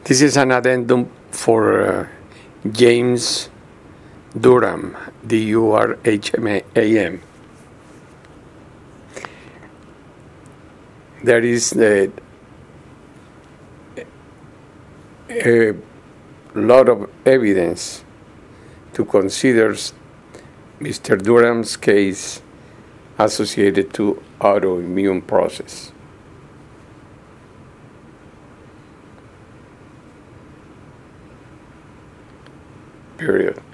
This is an addendum for James Durham, Durham. There is a lot of evidence to consider Mr. Durham's case associated to autoimmune process. Period.